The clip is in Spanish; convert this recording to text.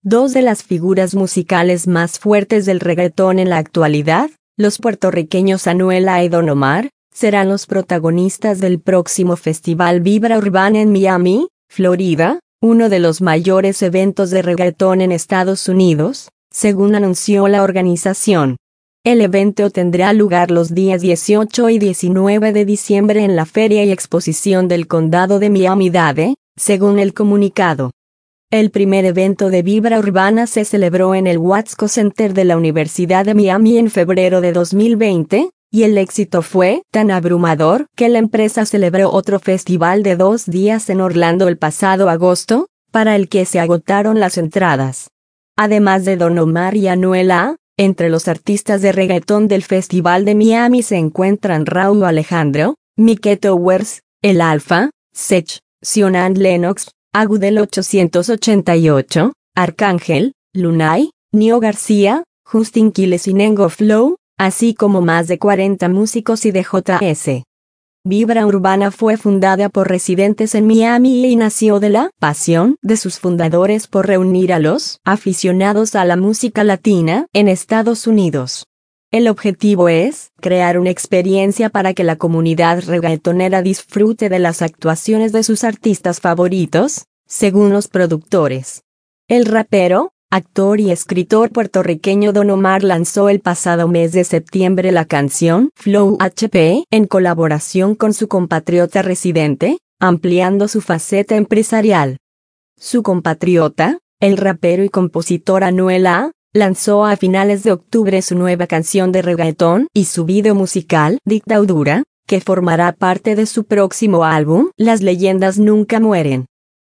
Dos de las figuras musicales más fuertes del reggaetón en la actualidad, los puertorriqueños Anuel AA y Don Omar, serán los protagonistas del próximo Festival Vibra Urbana en Miami, Florida, uno de los mayores eventos de reggaetón en Estados Unidos, según anunció la organización. El evento tendrá lugar los días 18 y 19 de diciembre en la Feria y Exposición del Condado de Miami-Dade, según el comunicado. El primer evento de Vibra Urbana se celebró en el Watsco Center de la Universidad de Miami en febrero de 2020, y el éxito fue tan abrumador que la empresa celebró otro festival de 2 días en Orlando el pasado agosto, para el que se agotaron las entradas. Además de Don Omar y Anuel AA, entre los artistas de reggaetón del Festival de Miami se encuentran Rauw Alejandro, Mike Towers, El Alfa, Sech, Sion Lennox, Agudel 888, Arcángel, Lunay, Nio García, Justin Quiles y Nengo Flow, así como más de 40 músicos y DJs. Vibra Urbana fue fundada por residentes en Miami y nació de la pasión de sus fundadores por reunir a los aficionados a la música latina en Estados Unidos. El objetivo es crear una experiencia para que la comunidad reggaetonera disfrute de las actuaciones de sus artistas favoritos, según los productores. El rapero, actor y escritor puertorriqueño Don Omar lanzó el pasado mes de septiembre la canción Flow HP en colaboración con su compatriota residente, ampliando su faceta empresarial. Su compatriota, el rapero y compositor Anuel AA, lanzó a finales de octubre su nueva canción de reggaetón y su video musical Dictadura, que formará parte de su próximo álbum Las leyendas nunca mueren.